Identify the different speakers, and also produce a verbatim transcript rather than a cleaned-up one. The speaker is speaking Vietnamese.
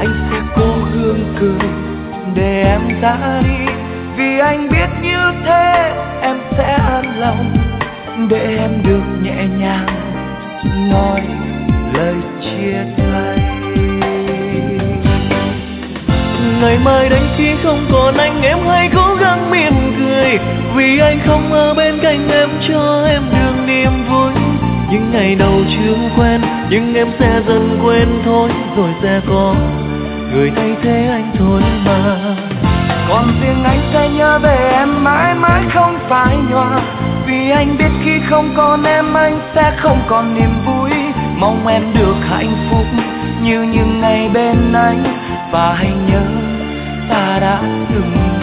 Speaker 1: anh sẽ cố gắng cười để em ra đi, vì anh biết như thế em sẽ an lòng, để em được nhẹ nhàng nói lời chia tay. Ngày mai đến khi không còn anh, em hãy cố gắng mỉm cười, vì anh không ở bên cạnh em cho em được niềm vui. Những ngày đầu chưa quen nhưng em sẽ dần quen thôi, rồi sẽ có người thay thế anh thôi mà. Còn riêng anh sẽ nhớ về em mãi mãi không phai nhòa, vì anh biết khi không còn em anh sẽ không còn niềm vui. Mong em được hạnh phúc như những ngày bên anh, và hãy nhớ ta đã từng